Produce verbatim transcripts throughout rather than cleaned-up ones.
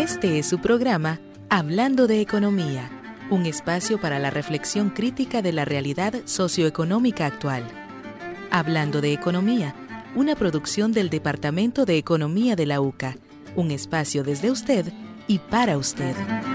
Este es su programa Hablando de Economía, un espacio para la reflexión crítica de la realidad socioeconómica actual. Hablando de Economía, una producción del Departamento de Economía de la U C A, un espacio desde usted y para usted.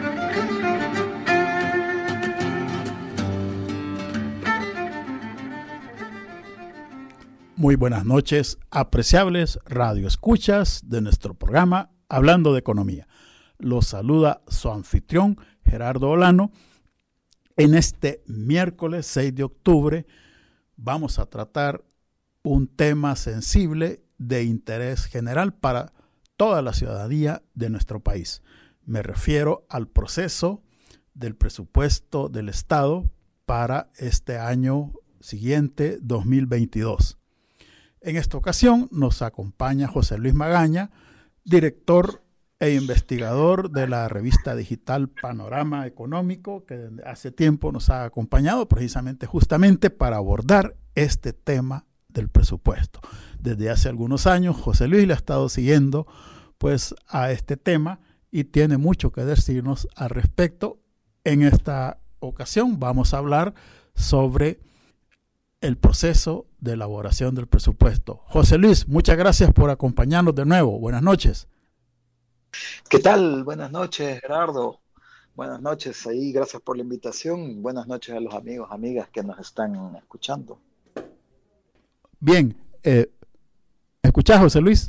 Muy buenas noches, apreciables radioescuchas de nuestro programa Hablando de Economía. Los saluda su anfitrión Gerardo Olano. En este miércoles seis de octubre vamos a tratar un tema sensible de interés general para toda la ciudadanía de nuestro país. Me refiero al proceso del presupuesto del Estado para este año siguiente, dos mil veintidós. En esta ocasión nos acompaña José Luis Magaña, director e investigador de la revista digital Panorama Económico, que hace tiempo nos ha acompañado precisamente justamente para abordar este tema del presupuesto. Desde hace algunos años José Luis le ha estado siguiendo pues a este tema y tiene mucho que decirnos al respecto. En esta ocasión vamos a hablar sobre el proceso de elaboración del presupuesto. José Luis, muchas gracias por acompañarnos de nuevo. Buenas noches. ¿Qué tal? Buenas noches, Gerardo. Buenas noches ahí, gracias por la invitación. Buenas noches a los amigos, amigas que nos están escuchando. Bien, eh, ¿escuchás, José Luis?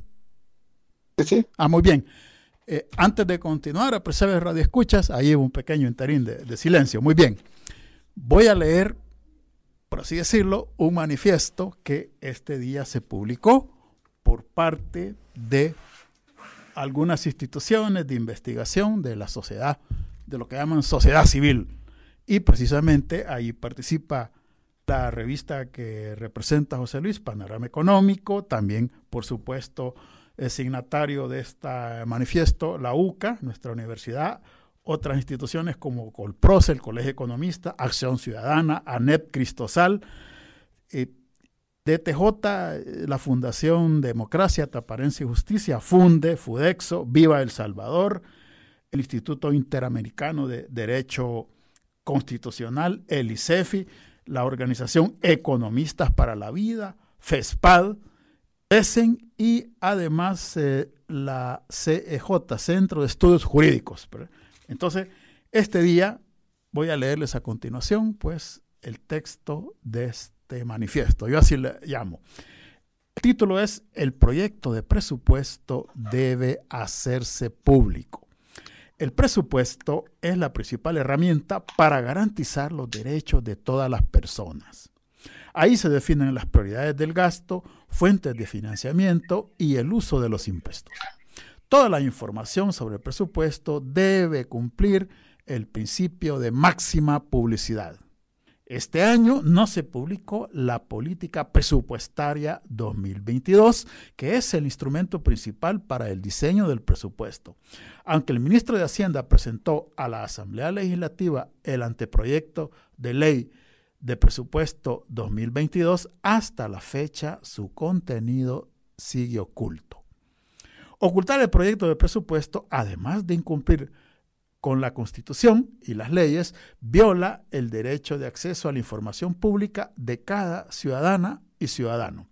Sí, sí. Ah, muy bien. Eh, antes de continuar, apreciables radioescuchas, ahí hubo un pequeño interín de, de silencio. Muy bien. Voy a leer, por así decirlo, un manifiesto que este día se publicó por parte de algunas instituciones de investigación de la sociedad, de lo que llaman sociedad civil. Y precisamente ahí participa la revista que representa a José Luis, Panorama Económico, también, por supuesto, es signatario de este manifiesto la U C A, nuestra universidad, otras instituciones como Colproce, el Colegio Economista, Acción Ciudadana, ANEP, Cristosal, eh, D T J, la Fundación Democracia, Transparencia y Justicia, FUNDE, FUDEXO, Viva El Salvador, el Instituto Interamericano de Derecho Constitucional, el I C E F I, la Organización Economistas para la Vida, FESPAD, ESEN y además eh, la C E J, Centro de Estudios Jurídicos. Entonces, este día voy a leerles a continuación pues el texto de este manifiesto. Yo así le llamo. El título es: El proyecto de presupuesto debe hacerse público. El presupuesto es la principal herramienta para garantizar los derechos de todas las personas. Ahí se definen las prioridades del gasto, fuentes de financiamiento y el uso de los impuestos. Toda la información sobre el presupuesto debe cumplir el principio de máxima publicidad. Este año no se publicó la Política Presupuestaria dos mil veintidós, que es el instrumento principal para el diseño del presupuesto. Aunque el ministro de Hacienda presentó a la Asamblea Legislativa el anteproyecto de ley de presupuesto dos mil veintidós, hasta la fecha su contenido sigue oculto. Ocultar el proyecto de presupuesto, además de incumplir con la Constitución y las leyes, viola el derecho de acceso a la información pública de cada ciudadana y ciudadano.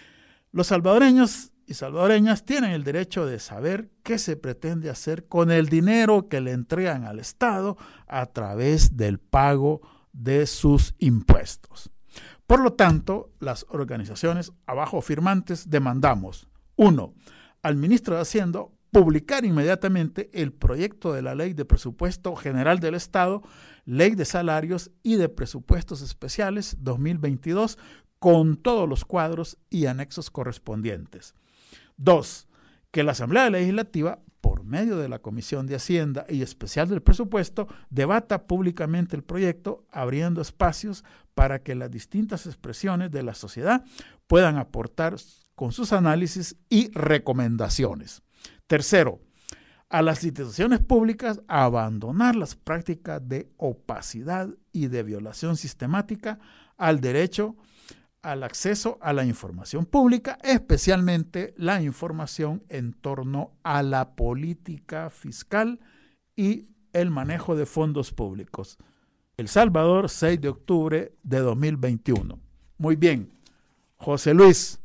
Los salvadoreños y salvadoreñas tienen el derecho de saber qué se pretende hacer con el dinero que le entregan al Estado a través del pago de sus impuestos. Por lo tanto, las organizaciones abajo firmantes demandamos: uno, al ministro de Hacienda publicar inmediatamente el proyecto de la Ley de Presupuesto General del Estado, Ley de Salarios y de Presupuestos Especiales dos mil veintidós, con todos los cuadros y anexos correspondientes. Dos, que la Asamblea Legislativa, por medio de la Comisión de Hacienda y Especial del Presupuesto, debata públicamente el proyecto, abriendo espacios para que las distintas expresiones de la sociedad puedan aportar con sus análisis y recomendaciones. Tercero, a las instituciones públicas a abandonar las prácticas de opacidad y de violación sistemática al derecho al acceso a la información pública, especialmente la información en torno a la política fiscal y el manejo de fondos públicos. El Salvador, seis de octubre de dos mil veintiuno. Muy bien, José Luis.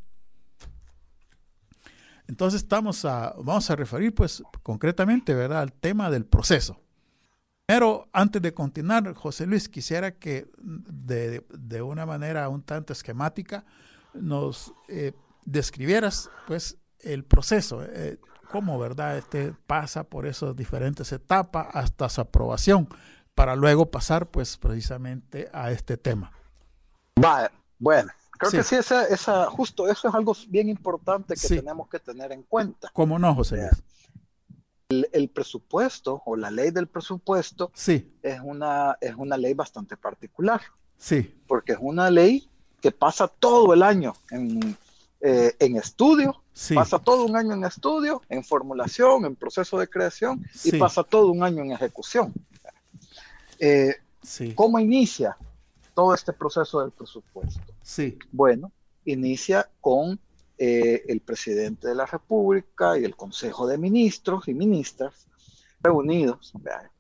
Entonces estamos a, vamos a referir pues concretamente, ¿verdad?, al tema del proceso. Pero antes de continuar, José Luis, quisiera que de, de una manera un tanto esquemática nos eh, describieras pues el proceso, eh, cómo, ¿verdad?, este pasa por esas diferentes etapas hasta su aprobación, para luego pasar pues precisamente a este tema. Vale, bueno, creo sí. que sí, esa, esa, justo eso es algo bien importante que sí. tenemos que tener en cuenta. ¿Cómo no, José Luis? El, el presupuesto o la ley del presupuesto sí. es, una, es una ley bastante particular. Sí. Porque es una ley que pasa todo el año en, eh, en estudio, sí. pasa todo un año en estudio, en formulación, en proceso de creación sí. y pasa todo un año en ejecución. Eh, sí. ¿Cómo inicia todo este proceso del presupuesto? Sí. Bueno, inicia con eh, el presidente de la República y el Consejo de Ministros y Ministras reunidos, ¿verdad?,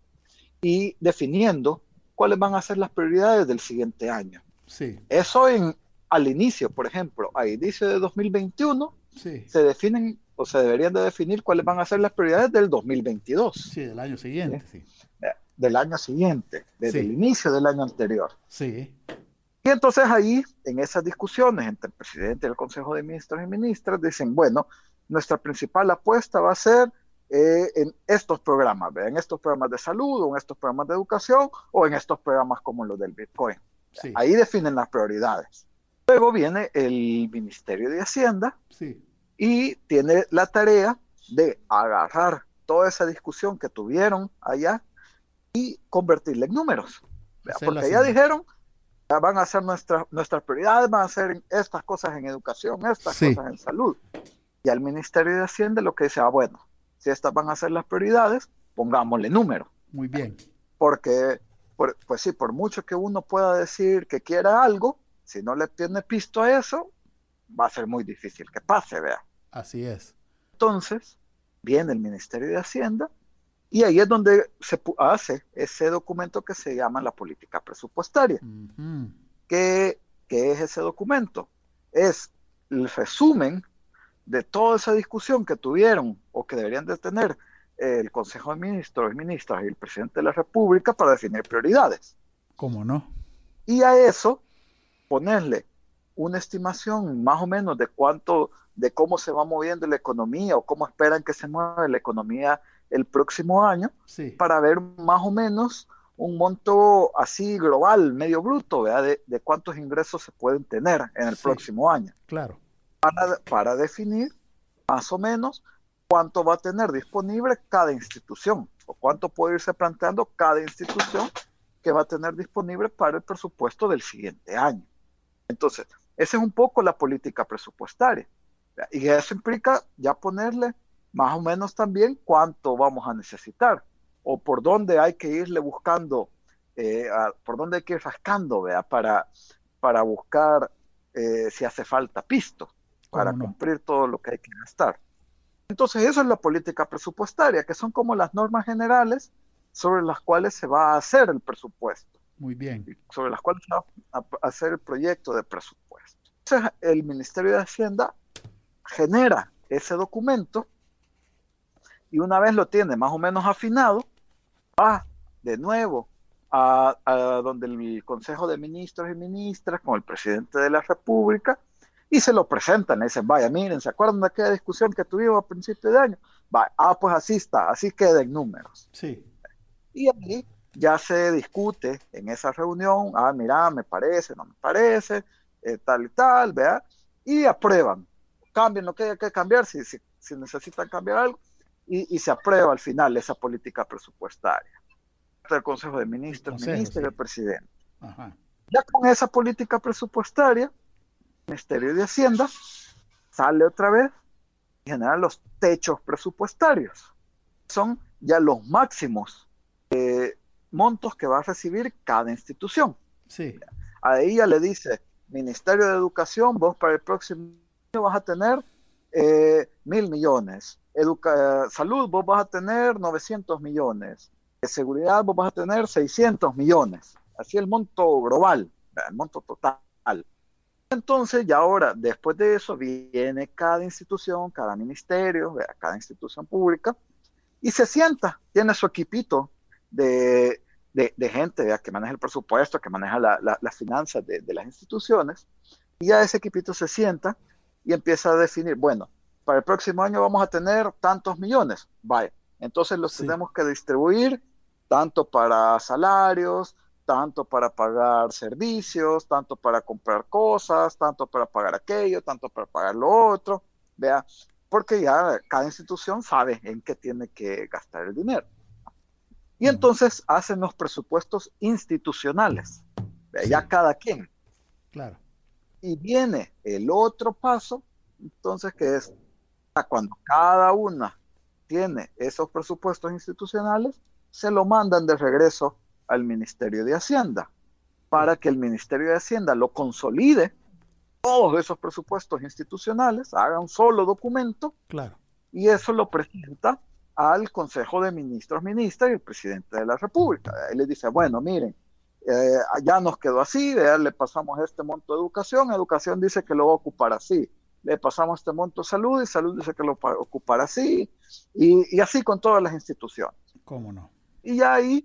y definiendo cuáles van a ser las prioridades del siguiente año. Sí. Eso en, al inicio, por ejemplo, a inicio de dos mil veintiuno, sí. se definen o se deberían de definir cuáles van a ser las prioridades del dos mil veintidós. Sí, del año siguiente, sí. sí. Del año siguiente, desde sí. el inicio del año anterior. Sí. Y entonces ahí, en esas discusiones entre el presidente y el Consejo de Ministros y Ministras, dicen, bueno, nuestra principal apuesta va a ser eh, en estos programas, ¿ve? en estos programas de salud, o en estos programas de educación, o en estos programas como los del Bitcoin. Sí. Ahí definen las prioridades. Luego viene el Ministerio de Hacienda sí. y tiene la tarea de agarrar toda esa discusión que tuvieron allá y convertirla en números. Porque ya dijeron, ya van a ser nuestras nuestras prioridades, van a ser estas cosas en educación, estas sí. cosas en salud. Y al Ministerio de Hacienda lo que dice, ah, bueno, si estas van a ser las prioridades, pongámosle número. Muy bien. Porque, por, pues sí, por mucho que uno pueda decir que quiera algo, si no le tiene pisto a eso, va a ser muy difícil que pase, vea. Así es. Entonces, viene el Ministerio de Hacienda, y ahí es donde se hace ese documento que se llama la política presupuestaria. Uh-huh. ¿Qué, ¿Qué es ese documento? Es el resumen de toda esa discusión que tuvieron o que deberían de tener el Consejo de Ministros y Ministras y el Presidente de la República para definir prioridades. ¿Cómo no? Y a eso ponerle una estimación más o menos de cuánto, de cómo se va moviendo la economía o cómo esperan que se mueva la economía el próximo año, sí. para ver más o menos un monto así global, medio bruto, ¿verdad? De, de cuántos ingresos se pueden tener en el sí. próximo año. Claro. Para, para definir más o menos cuánto va a tener disponible cada institución, o cuánto puede irse planteando cada institución que va a tener disponible para el presupuesto del siguiente año. Entonces, esa es un poco la política presupuestaria. Y eso implica ya ponerle más o menos también cuánto vamos a necesitar, o por dónde hay que irle buscando, eh, a, por dónde hay que ir rascando, ¿vea? Para, para buscar eh, si hace falta pisto, para no? cumplir todo lo que hay que gastar. Entonces eso es la política presupuestaria, que son como las normas generales sobre las cuales se va a hacer el presupuesto. Muy bien. Sobre las cuales se va a hacer el proyecto de presupuesto. Entonces el Ministerio de Hacienda genera ese documento, y una vez lo tiene más o menos afinado, va de nuevo a, a donde el Consejo de Ministros y Ministras con el Presidente de la República y se lo presentan. Le dicen, vaya, miren, ¿se acuerdan de aquella discusión que tuvimos a principio de año? Vaya, ah, pues así está, así queden números. Sí. Y ahí ya se discute en esa reunión, ah, mira, me parece, no me parece, eh, tal y tal, ¿verdad? Y aprueban, cambien lo que haya que cambiar, si, si, si necesitan cambiar algo, Y, y se aprueba al final esa política presupuestaria del Consejo de Ministros, Consejo, Ministro sí. y el Presidente. Ajá. Ya con esa política presupuestaria, el Ministerio de Hacienda sale otra vez y genera los techos presupuestarios. Son ya los máximos eh, montos que va a recibir cada institución. Sí. Ahí ya le dice Ministerio de Educación, vos para el próximo año vas a tener eh, mil millones. Educa eh, salud, vos vas a tener novecientos millones. De seguridad, vos vas a tener seiscientos millones. Así el monto global, el monto total. Entonces, ya ahora, después de eso, viene cada institución, cada ministerio, cada institución pública, y se sienta, tiene su equipito de, de, de gente ¿vea? Que maneja el presupuesto, que maneja la, la, las finanzas de, de las instituciones, y ya ese equipito se sienta y empieza a definir, bueno, para el próximo año vamos a tener tantos millones, vaya, entonces los sí. tenemos que distribuir tanto para salarios, tanto para pagar servicios, tanto para comprar cosas, tanto para pagar aquello, tanto para pagar lo otro, vea, porque ya cada institución sabe en qué tiene que gastar el dinero. Y uh-huh. entonces hacen los presupuestos institucionales, vea, sí. ya cada quien. Claro. Y viene el otro paso, entonces, que es cuando cada una tiene esos presupuestos institucionales, se lo mandan de regreso al Ministerio de Hacienda, para que el Ministerio de Hacienda lo consolide, todos esos presupuestos institucionales, haga un solo documento, claro. y eso lo presenta al Consejo de Ministros, Ministras y el Presidente de la República. Ahí les dice, bueno, miren, eh, ya nos quedó así, ya le pasamos este monto de educación, educación dice que lo va a ocupar así, le pasamos este monto de salud, y salud dice que lo va a ocupar así, y, y así con todas las instituciones. ¿Cómo no? Y ya ahí,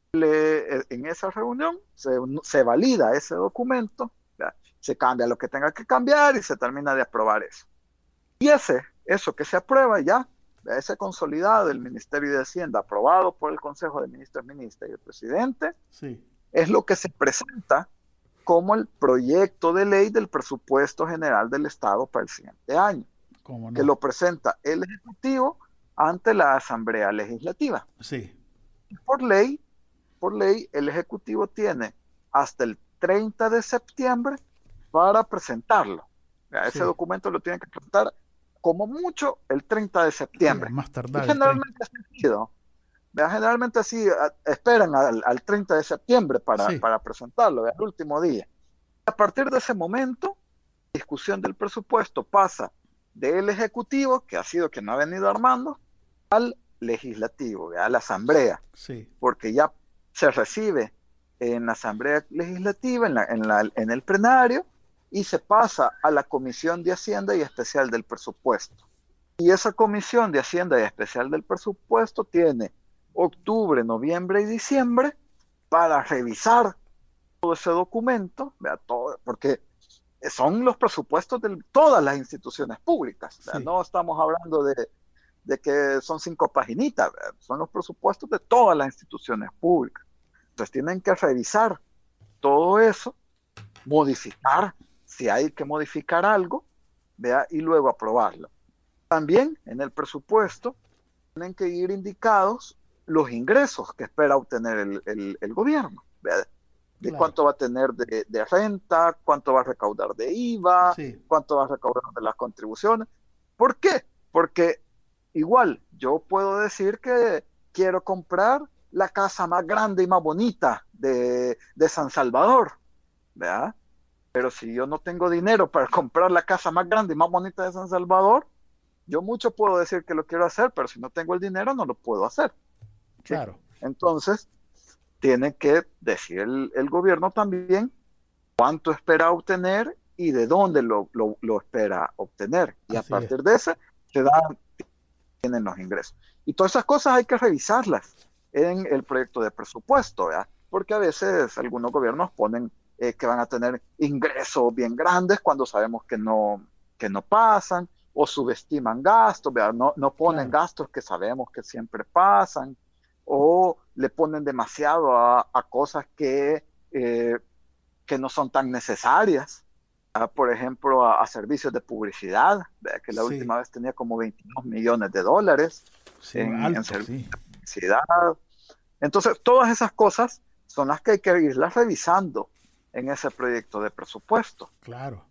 Le, en esa reunión se, se valida ese documento, ¿ya? Se cambia lo que tenga que cambiar y se termina de aprobar eso. Y ese, eso que se aprueba ya, ese consolidado del Ministerio de Hacienda, aprobado por el Consejo de Ministros, Ministras y el Presidente, sí. es lo que se presenta como el proyecto de ley del presupuesto general del Estado para el siguiente año, ¿Cómo no? que lo presenta el Ejecutivo ante la Asamblea Legislativa. Sí. Y por ley, Por ley, el Ejecutivo tiene hasta el treinta de septiembre para presentarlo. Ese sí. documento lo tiene que presentar como mucho el treinta de septiembre. Sí, más tardar. Y generalmente así ha sido. Generalmente así a, esperan al, al treinta de septiembre para, sí. para presentarlo, el último día. A partir de ese momento, la discusión del presupuesto pasa del Ejecutivo, que ha sido quien ha venido armando, al Legislativo, a la Asamblea. Sí. Porque ya se recibe en la Asamblea Legislativa, en, la, en, la, en el plenario, y se pasa a la Comisión de Hacienda y Especial del Presupuesto. Y esa Comisión de Hacienda y Especial del Presupuesto tiene octubre, noviembre y diciembre para revisar todo ese documento, ¿vea? Todo, porque son los presupuestos de todas las instituciones públicas. Sí. No estamos hablando de, de que son cinco paginitas, ¿vea? Son los presupuestos de todas las instituciones públicas. Entonces tienen que revisar todo eso, modificar, si hay que modificar algo, ¿vea? Y luego aprobarlo. También en el presupuesto tienen que ir indicados los ingresos que espera obtener el, el, el gobierno, ¿vea? De claro. cuánto va a tener de, de renta, cuánto va a recaudar de I V A, sí. cuánto va a recaudar de las contribuciones. ¿Por qué? Porque igual yo puedo decir que quiero comprar la casa más grande y más bonita de, de San Salvador, ¿verdad? Pero si yo no tengo dinero para comprar la casa más grande y más bonita de San Salvador, yo mucho puedo decir que lo quiero hacer, pero si no tengo el dinero no lo puedo hacer. ¿Sí? Claro. Entonces, tiene que decir el, el gobierno también cuánto espera obtener y de dónde lo, lo, lo espera obtener. Y Así a partir es. de ese, se dan, tienen los ingresos. Y todas esas cosas hay que revisarlas en el proyecto de presupuesto, ¿verdad? Porque a veces algunos gobiernos ponen eh, que van a tener ingresos bien grandes cuando sabemos que no, que no pasan, o subestiman gastos, ¿verdad? No, no ponen claro. gastos que sabemos que siempre pasan, o le ponen demasiado a, a cosas que, eh, que no son tan necesarias. Uh, por ejemplo, a, a servicios de publicidad, ¿verdad? Que la sí. última vez tenía como veintidós millones de dólares sí, en, alto, en servicios sí. de publicidad. Entonces, todas esas cosas son las que hay que irlas revisando en ese proyecto de presupuesto. Claro.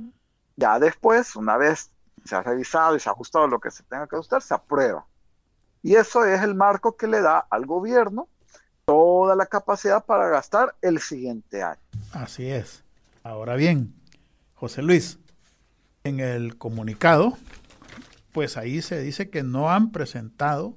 Ya después, una vez se ha revisado y se ha ajustado lo que se tenga que ajustar, se aprueba. Y eso es el marco que le da al gobierno toda la capacidad para gastar el siguiente año. Así es. Ahora bien, José Luis, en el comunicado, pues ahí se dice que no han presentado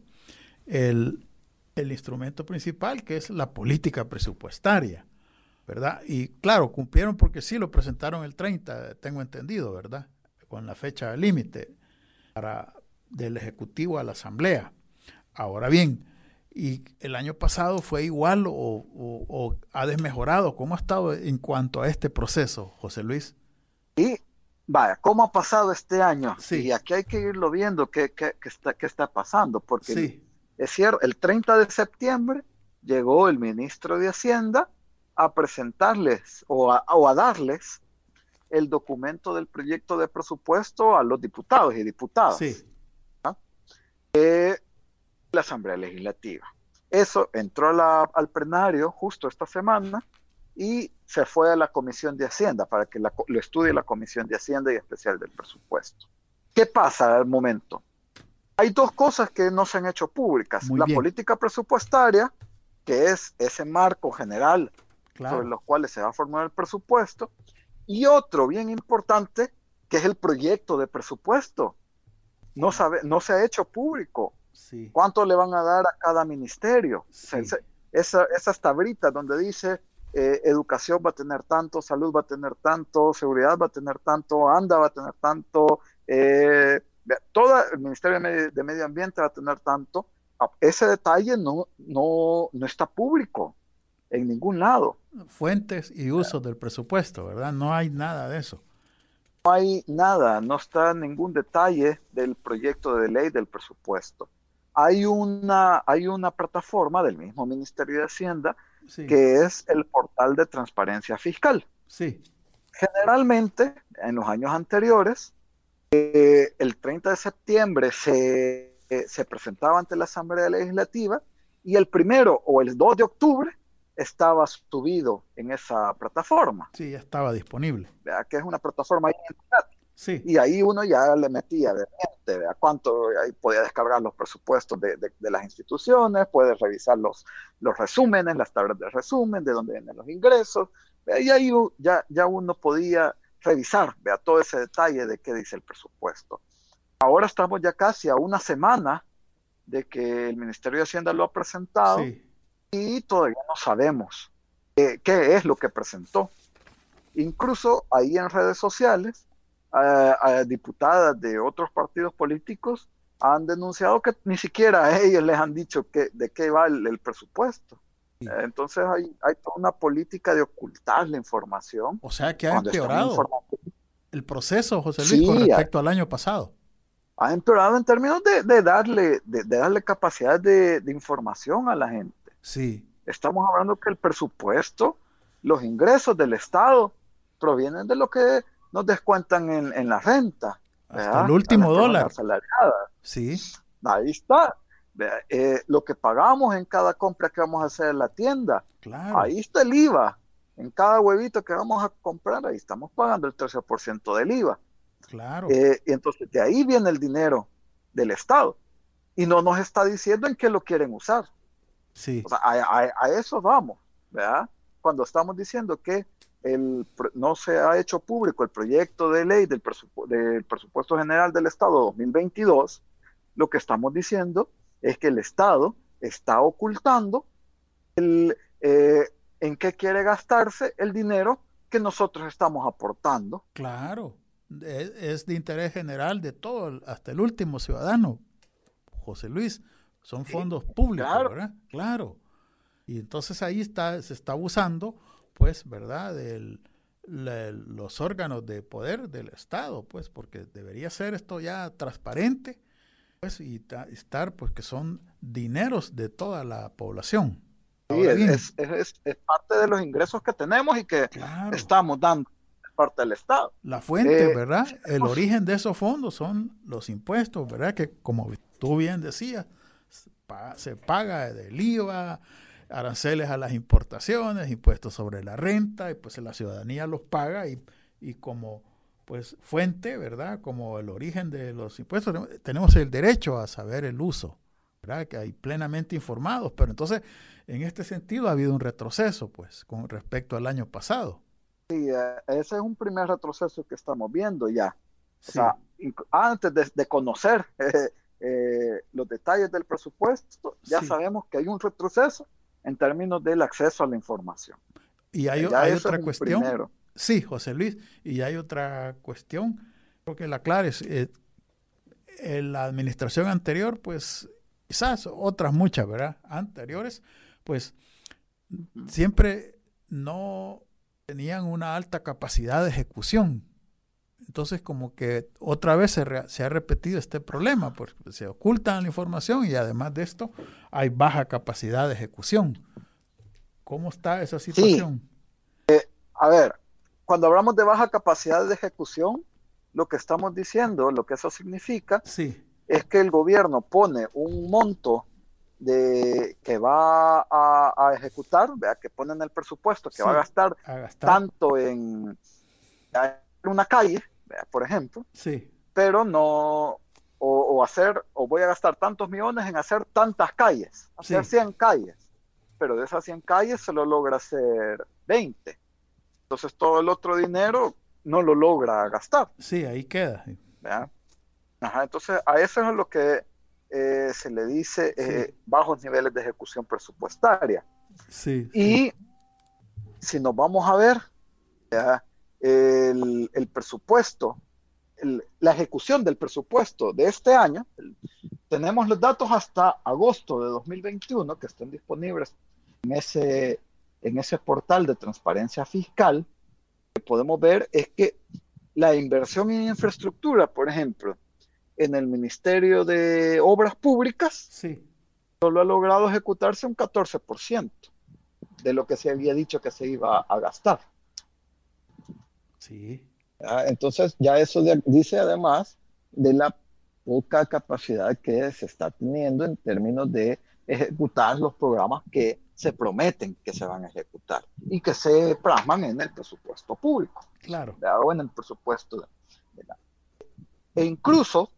el, el instrumento principal, que es la política presupuestaria, ¿verdad? Y claro, cumplieron porque sí lo presentaron el treinta, tengo entendido, ¿verdad? Con la fecha límite para del Ejecutivo a la Asamblea. Ahora bien, ¿y el año pasado fue igual o, o, o ha desmejorado? ¿Cómo ha estado en cuanto a este proceso, José Luis? Y vaya, ¿cómo ha pasado este año? Sí. Y aquí hay que irlo viendo qué, qué, qué, está, qué está pasando, porque Sí. es cierto, el treinta de septiembre llegó el ministro de Hacienda a presentarles o a, o a darles el documento del proyecto de presupuesto a los diputados y diputadas. Sí. ¿Ah? Eh, la Asamblea Legislativa. Eso entró a la, al plenario justo esta semana y se fue a la Comisión de Hacienda para que la, lo estudie la Comisión de Hacienda y especial del presupuesto. ¿Qué pasa al momento? Hay dos cosas que no se han hecho públicas. Muy la bien. política presupuestaria, que es ese marco general Claro. sobre los cuales se va a formar el presupuesto, y otro bien importante, que es el proyecto de presupuesto. No, sabe, no se ha hecho público. Sí. ¿Cuánto le van a dar a cada ministerio? Sí. O sea, esa, esas tablitas donde dice eh, educación va a tener tanto, salud va a tener tanto, seguridad va a tener tanto, ANDA va a tener tanto, eh, todo el Ministerio de Medio, de Medio Ambiente va a tener tanto. Ese detalle no, no, no está público en ningún lado. Fuentes y usos del presupuesto, ¿verdad? No hay nada de eso. No hay nada, no está ningún detalle del proyecto de ley del presupuesto. Hay una, hay una plataforma del mismo Ministerio de Hacienda Sí. que es el portal de transparencia fiscal. Sí. Generalmente, en los años anteriores, eh, el treinta de septiembre se, eh, se presentaba ante la Asamblea Legislativa y el primero o el dos de octubre estaba subido en esa plataforma. Sí, ya estaba disponible. ¿Verdad? Que es una plataforma ahí en internet. Sí. Y ahí uno ya le metía de mente, ¿verdad? Cuánto, ahí podía descargar los presupuestos de, de, de las instituciones, puede revisar los, los resúmenes, las tablas de resumen, de dónde vienen los ingresos, ¿verdad? Y ahí ya, ya uno podía revisar, ¿verdad? Todo ese detalle de qué dice el presupuesto. Ahora estamos ya casi a una semana de que el Ministerio de Hacienda lo ha presentado. Sí. Y todavía no sabemos eh, qué es lo que presentó. Incluso ahí en redes sociales, eh, eh, diputadas de otros partidos políticos han denunciado que ni siquiera a ellos les han dicho que, de qué va el, el presupuesto. Sí. Eh, entonces hay, hay toda una política de ocultar la información. O sea que ha Cuando empeorado están informando. el proceso, José Luis, Sí, con respecto al año pasado. Ha empeorado en términos de, de, darle, de, de darle capacidad de, de información a la gente. Sí. Estamos hablando que el presupuesto, los ingresos del Estado provienen de lo que nos descuentan en, en la renta. Hasta ¿verdad? el último dólar. Asalariada. Sí. Ahí está. Eh, lo que pagamos en cada compra que vamos a hacer en la tienda. Claro. Ahí está el I V A. En cada huevito que vamos a comprar, ahí estamos pagando el trece por ciento del I V A. Claro. Eh, y entonces de ahí viene el dinero del Estado. Y no nos está diciendo en qué lo quieren usar. Sí. O sea, a, a, a eso vamos, ¿verdad? Cuando estamos diciendo que el, no se ha hecho público el proyecto de ley del, presupu del presupuesto general del Estado dos mil veintidós, lo que estamos diciendo es que el Estado está ocultando el, eh, en qué quiere gastarse el dinero que nosotros estamos aportando. Claro, es, es de interés general de todo, hasta el último ciudadano, José Luis. Son fondos públicos, claro. ¿verdad? Claro. Y entonces ahí está, se está abusando, pues, ¿verdad? De los órganos de poder del Estado, pues, porque debería ser esto ya transparente, pues, y estar, pues, que son dineros de toda la población. Sí, es, es, es, es parte de los ingresos que tenemos y que claro. estamos dando parte del Estado. La fuente, eh, ¿verdad? El origen de esos fondos son los impuestos, ¿verdad? Que, como tú bien decías, se paga del I V A, aranceles a las importaciones, impuestos sobre la renta, y pues la ciudadanía los paga y, y como pues fuente, ¿verdad? Como el origen de los impuestos, tenemos el derecho a saber el uso, ¿verdad? Que hay plenamente informados, pero entonces en este sentido ha habido un retroceso, pues, con respecto al año pasado. Sí, eh, ese es un primer retroceso que estamos viendo ya. O Sí, sea, inc- antes de, de conocer eh, eh, los detalles del presupuesto, ya sí. sabemos que hay un retroceso en términos del acceso a la información. Y hay, Eh, o- Ya hay eso es otra un cuestión. primero. Sí, José Luis. Y hay otra cuestión. Creo que la clara es, eh, en la administración anterior, pues quizás otras muchas, ¿verdad? Anteriores, pues Ujú. siempre no tenían una alta capacidad de ejecución. Entonces, como que otra vez se, re- se ha repetido este problema, porque se ocultan la información y además de esto hay baja capacidad de ejecución. ¿Cómo está esa Sí, situación? a ver, cuando hablamos de baja capacidad de ejecución, lo que estamos diciendo, lo que eso significa, Sí, es que el gobierno pone un monto de, que va a, a ejecutar, vea, que pone en el presupuesto, que va a sí, gastar a gastar. tanto en, en una calle, vea, por ejemplo, Sí, pero no, o, o hacer, o voy a gastar tantos millones en hacer tantas calles, hacer sí, cien calles, pero de esas cien calles solo logra hacer veinte. Entonces todo el otro dinero no lo logra gastar, sí, ahí queda. ¿verdad? Ajá, entonces a eso es a lo que eh, se le dice Sí, eh, bajos niveles de ejecución presupuestaria. sí, sí, Y si nos vamos a ver, ¿ya? El, el presupuesto, el, la ejecución del presupuesto de este año, el, tenemos los datos hasta agosto de dos mil veintiuno que están disponibles en ese, en ese portal de transparencia fiscal. Que podemos ver es que la inversión en infraestructura, por ejemplo, en el Ministerio de Obras Públicas, sí, solo ha logrado ejecutarse un catorce por ciento de lo que se había dicho que se iba a gastar. sí, ¿Ya? Entonces, ya eso de, dice además de la poca capacidad que se está teniendo en términos de ejecutar los programas que se prometen que se van a ejecutar y que se plasman en el presupuesto público, claro. ¿ya? O en el presupuesto de, de la... E incluso,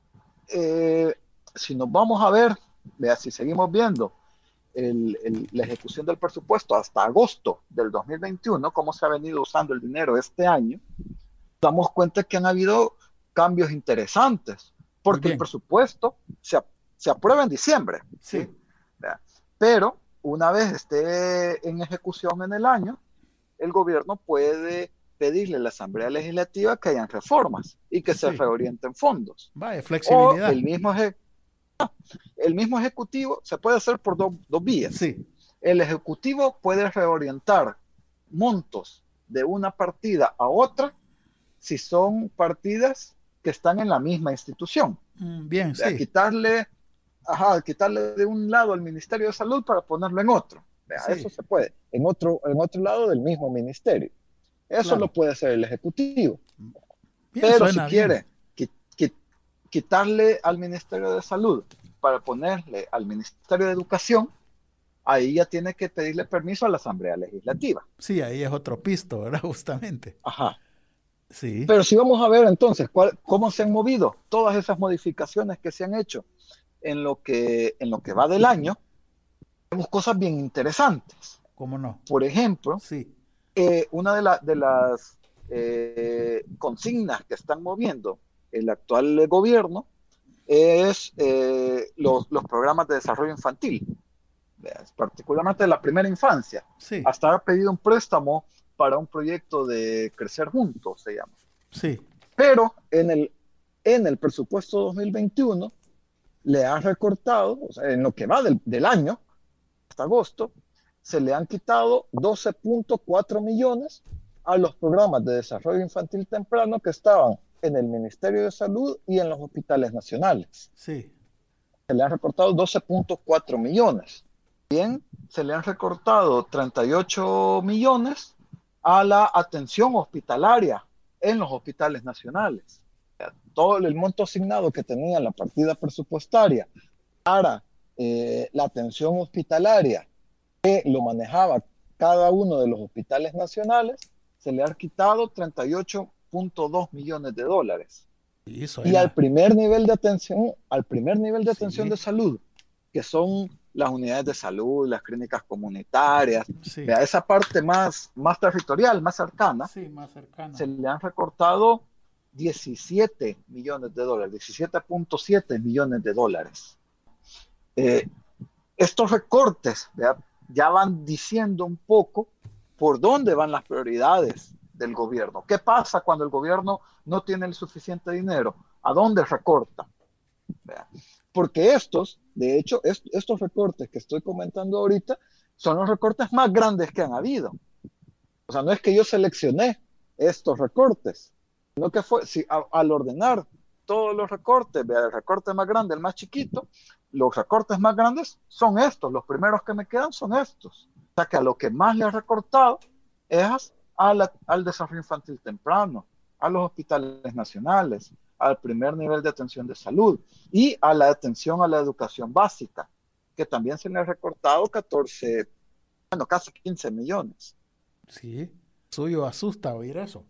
eh, si nos vamos a ver, vea, si seguimos viendo el, el, la ejecución del presupuesto hasta agosto del dos mil veintiuno, cómo se ha venido usando el dinero este año, damos cuenta que han habido cambios interesantes, Muy porque el bien. presupuesto se, se aprueba en diciembre, ¿sí? Sí, Pero una vez esté en ejecución en el año, el gobierno puede pedirle a la Asamblea Legislativa que hayan reformas y que se sí. reorienten fondos. Vaya, O flexibilidad. el mismo, el mismo ejecutivo se puede hacer por do, dos vías. Sí, El ejecutivo puede reorientar montos de una partida a otra si son partidas que están en la misma institución. mm, bien, De sí, quitarle, ajá, quitarle de un lado al Ministerio de Salud para ponerlo en otro. Vea, eso sí, se puede, en otro, en otro lado del mismo ministerio. Eso lo claro. puede hacer el Ejecutivo. Bien, Pero si suena bien. quiere qui, qui, quitarle al Ministerio de Salud para ponerle al Ministerio de Educación, ahí ya tiene que pedirle permiso a la Asamblea Legislativa. Sí, ahí es otro pisto, ¿verdad? Justamente. Ajá. Sí, Pero si vamos a ver entonces cuál, cómo se han movido todas esas modificaciones que se han hecho en lo que, en lo que va del año, tenemos cosas bien interesantes. ¿cómo no? Por ejemplo, Sí, eh, una de, la, de las eh, consignas que están moviendo el actual gobierno es eh, los, los programas de desarrollo infantil, particularmente de la primera infancia. sí, Hasta ha pedido un préstamo para un proyecto de Crecer Juntos, se llama. sí, Pero en el, en el presupuesto dos mil veintiuno le han recortado, o sea, en lo que va del, del año, hasta agosto, se le han quitado doce punto cuatro millones a los programas de desarrollo infantil temprano que estaban en el Ministerio de Salud y en los hospitales nacionales. sí, Se le han recortado doce punto cuatro millones. Bien, se le han recortado treinta y ocho millones a la atención hospitalaria en los hospitales nacionales. Todo el monto asignado que tenía la partida presupuestaria para eh, la atención hospitalaria que lo manejaba cada uno de los hospitales nacionales, se le ha quitado treinta y ocho punto dos millones de dólares. y Y al suena. primer nivel de atención, al primer nivel de atención Sí, de salud, que son las unidades de salud, las clínicas comunitarias, Sí. vea, esa parte más, más territorial, más cercana, Sí, más cercana. se le han recortado diecisiete millones de dólares, diecisiete punto siete millones de dólares. Eh, estos recortes, vea, ya van diciendo un poco por dónde van las prioridades del gobierno. ¿Qué pasa cuando el gobierno no tiene el suficiente dinero? ¿A dónde recorta? ¿Vea? Porque estos, de hecho, est estos recortes que estoy comentando ahorita son los recortes más grandes que han habido. O sea, no es que yo seleccioné estos recortes, sino que fue, si, a, al ordenar todos los recortes, vea, el recorte más grande, el más chiquito, los recortes más grandes son estos, los primeros que me quedan son estos. O sea, que a lo que más le ha recortado es a la, al desarrollo infantil temprano, a los hospitales nacionales, al primer nivel de atención de salud y a la atención a la educación básica, que también se le ha recortado catorce, bueno, casi quince millones. Sí, suyo asusta oír eso.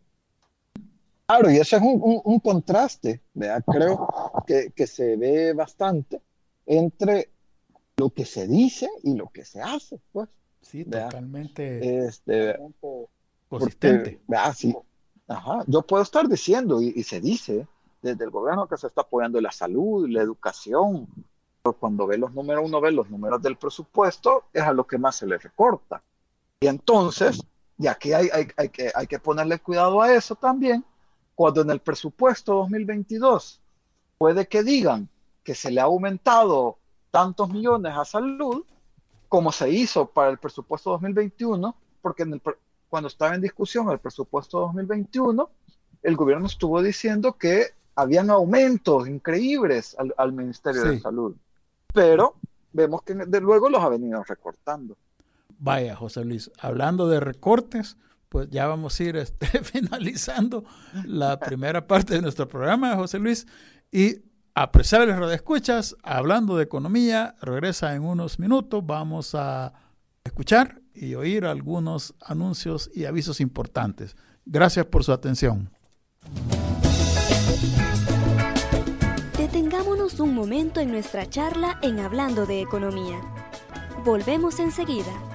Claro, y ese es un, un, un contraste, ¿verdad? Creo que, que se ve bastante entre lo que se dice y lo que se hace, pues. Sí, ¿verdad? totalmente Este, consistente. Porque, ¿verdad? Sí. Ajá. Yo puedo estar diciendo, y, y se dice desde el gobierno, que se está apoyando la salud, la educación, pero cuando ve los números, uno ve los números del presupuesto, es a lo que más se le recorta. Y entonces, y aquí hay, hay, hay, que, hay que ponerle cuidado a eso también, cuando en el presupuesto dos mil veintidós puede que digan que se le ha aumentado tantos millones a salud, como se hizo para el presupuesto dos mil veintiuno, porque en el, cuando estaba en discusión el presupuesto dos mil veintiuno, el gobierno estuvo diciendo que habían aumentos increíbles al, al Ministerio Sí. de Salud, pero vemos que de luego los ha venido recortando. Vaya, José Luis, hablando de recortes, pues ya vamos a ir este, finalizando la primera parte de nuestro programa, José Luis, y apreciables radioescuchas, hablando de economía, regresa en unos minutos, vamos a escuchar y oír algunos anuncios y avisos importantes. Gracias por su atención. Detengámonos un momento en nuestra charla en Hablando de Economía. Volvemos enseguida.